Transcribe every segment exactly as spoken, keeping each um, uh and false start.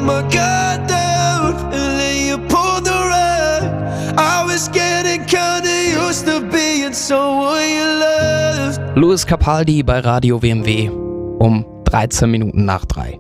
my guard down and then you pulled the rug. I was getting kinda used to being someone you loved. Louis Capaldi bei Radio W M W um dreizehn Minuten nach drei.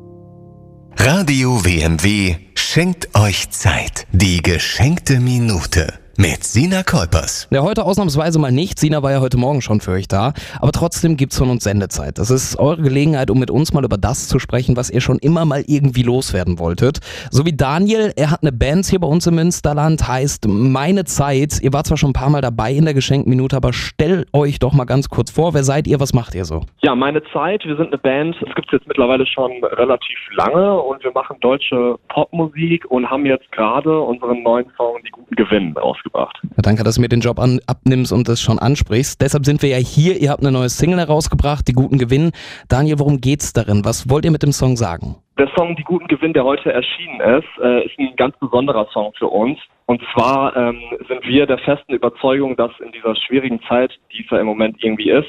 Radio W M W schenkt euch Zeit. Die geschenkte Minute mit Sina Kolpers. Ja, heute ausnahmsweise mal nicht. Sina war ja heute Morgen schon für euch da. Aber trotzdem gibt's von uns Sendezeit. Das ist eure Gelegenheit, um mit uns mal über das zu sprechen, was ihr schon immer mal irgendwie loswerden wolltet. So wie Daniel, er hat eine Band hier bei uns im Münsterland, heißt Meine Zeit. Ihr wart zwar schon ein paar Mal dabei in der geschenkten Minute, aber stellt euch doch mal ganz kurz vor. Wer seid ihr, was macht ihr so? Ja, Meine Zeit, wir sind eine Band, das gibt's jetzt mittlerweile schon relativ lange und wir machen deutsche Popmusik und haben jetzt gerade unseren neuen Song Die guten Gewinnen rausgebracht. Ja, danke, dass du mir den Job an, abnimmst und das schon ansprichst. Deshalb sind wir ja hier. Ihr habt eine neue Single herausgebracht, Die guten Gewinnen. Daniel, worum geht's darin? Was wollt ihr mit dem Song sagen? Der Song Die guten Gewinnen, der heute erschienen ist, äh, ist ein ganz besonderer Song für uns. Und zwar ähm, sind wir der festen Überzeugung, dass in dieser schwierigen Zeit, die es ja im Moment irgendwie ist,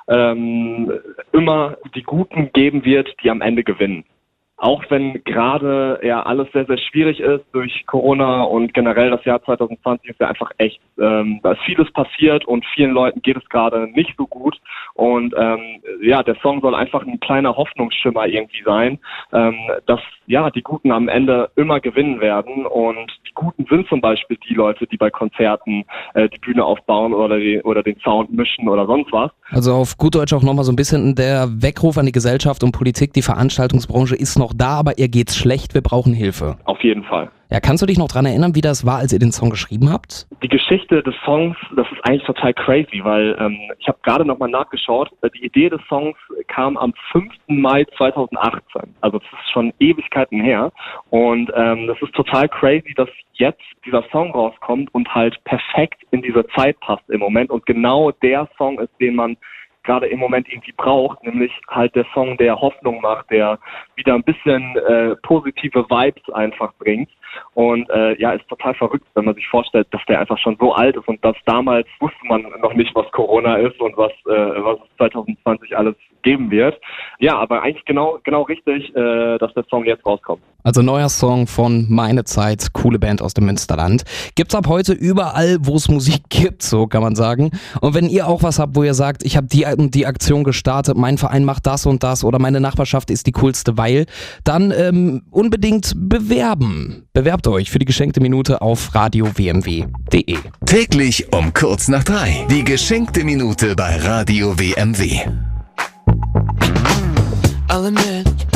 ähm, immer die Guten geben wird, die am Ende gewinnen. Auch wenn gerade ja alles sehr, sehr schwierig ist durch Corona und generell das Jahr zwanzig zwanzig ist ja einfach echt, ähm, da ist vieles passiert und vielen Leuten geht es gerade nicht so gut. Und ähm, ja, der Song soll einfach ein kleiner Hoffnungsschimmer irgendwie sein, ähm, dass ja die Guten am Ende immer gewinnen werden. Und die Guten sind zum Beispiel die Leute, die bei Konzerten äh, die Bühne aufbauen oder, die, oder den Sound mischen oder sonst was. Also auf gut Deutsch auch nochmal so ein bisschen der Weckruf an die Gesellschaft und Politik. Die Veranstaltungsbranche ist noch da, aber ihr geht's schlecht, wir brauchen Hilfe. Auf jeden Fall. Ja, kannst du dich noch dran erinnern, wie das war, als ihr den Song geschrieben habt? Die Geschichte des Songs, das ist eigentlich total crazy, weil ähm, ich habe gerade nochmal nachgeschaut. Die Idee des Songs kam am fünften Mai zweitausendachtzehn. Also das ist schon Ewigkeiten her. Und ähm, das ist total crazy, dass jetzt dieser Song rauskommt und halt perfekt in diese Zeit passt im Moment. Und genau der Song ist, den man gerade im Moment irgendwie braucht, nämlich halt der Song, der Hoffnung macht, der wieder ein bisschen äh, positive Vibes einfach bringt. Und äh, ja, ist total verrückt, wenn man sich vorstellt, dass der einfach schon so alt ist und dass damals wusste man noch nicht, was Corona ist und was äh, was es zwanzig zwanzig alles geben wird. Ja, aber eigentlich genau genau richtig, äh, dass der Song jetzt rauskommt. Also neuer Song von Meine Zeit, coole Band aus dem Münsterland. Gibt's ab heute überall, wo es Musik gibt, so kann man sagen. Und wenn ihr auch was habt, wo ihr sagt, ich habe die die Aktion gestartet, mein Verein macht das und das oder meine Nachbarschaft ist die coolste, weil, dann ähm, unbedingt bewerben. Bewerbt euch für die geschenkte Minute auf radio w m w punkt d e. Täglich um kurz nach drei. Die geschenkte Minute bei Radio W M W. I'll admit